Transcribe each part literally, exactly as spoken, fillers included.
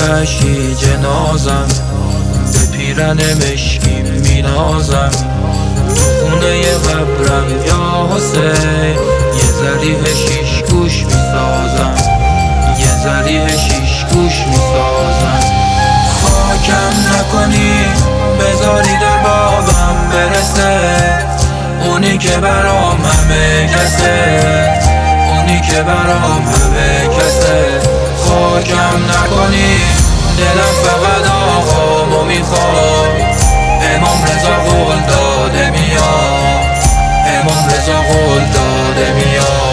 وحشی جنازم، به پیرن مشکی مینازم. خونه قبرم یا حسین یه ذریح شیش گوش میسازم، یه ذریح شیش گوش میسازم. خاکم نکنی بذاری در بابم برسه، اونی که برام همه کسه، اونی که برام همه کسه. خاکم نکنی دلم فقط آقامو میخواد، امام رضا قول داده میاد، امام رضا قول داده میاد.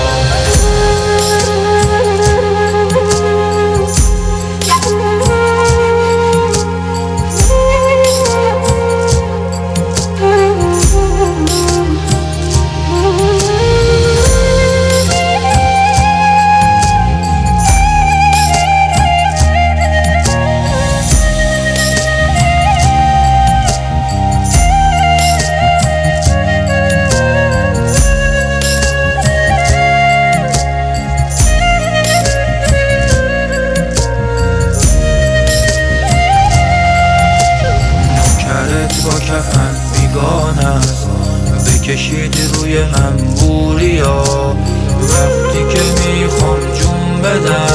با کفن بیگانه است، بکشید روی هم بوریا. وقتی که میخوام جون بدم